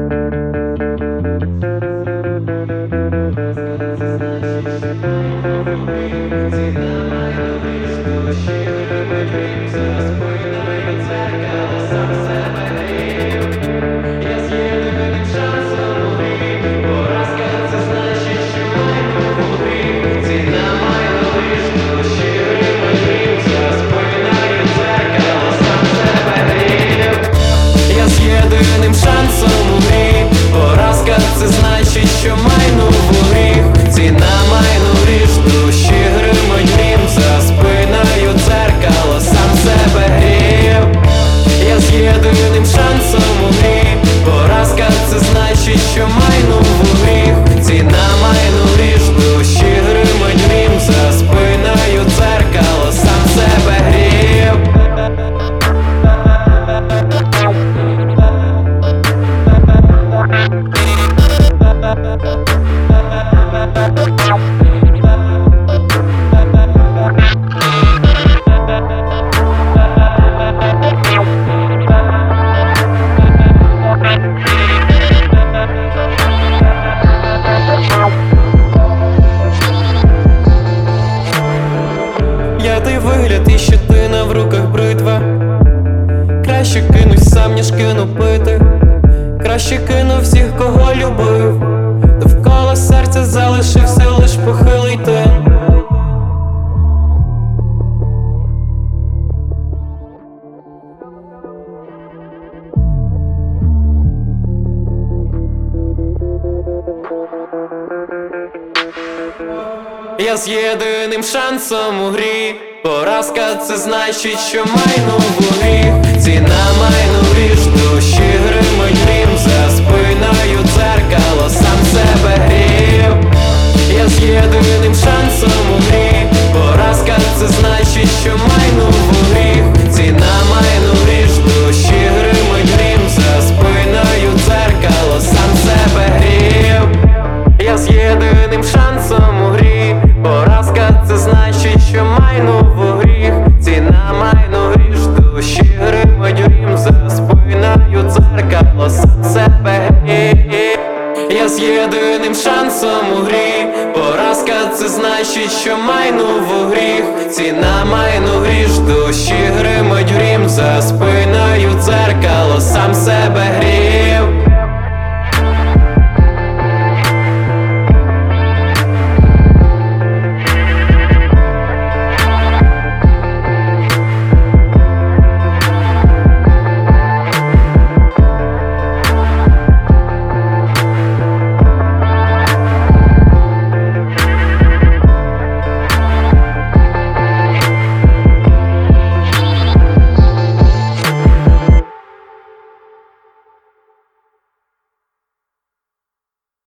Єдиним шансом у грі поразка це значить, що майну в гріх. Ціна майну ріж, душі гримить грім, за спиною дзеркало сам себе грів. Я з єдиним шансом у грі поразка це значить, що майну в гріх. Ціна майну ріж, душі гримить грім, за спиною дзеркало сам себе грів. Я той вигляд, і щетина в руках бритва. Краще кинусь сам, ніж кину пити. Краще кину всіх, кого любив. Довкола серця залишився лиш похилий тин. Я з єдиним шансом у грі поразка це значить, що майну в гріх. Ціна майну ріж, душі гримить грім, за спиною дзеркало сам себе грів. Я з єдиним шансом у грі поразка це значить, що майну в гріх. Ціна майну ріж, душі гримить грім, за спиною дзеркало сам себе грів. Я з єдиним шансом у грі поразка це значить, що майну в гріх. Ціна майну ріж, душі гримить грім, за спиною дзеркало сам себе грів. Я з єдиним шансом у грі поразка це значить, що майну в гріх. Ціна майну ріж, душі гримить грім, за спиною дзеркало сам себе грів.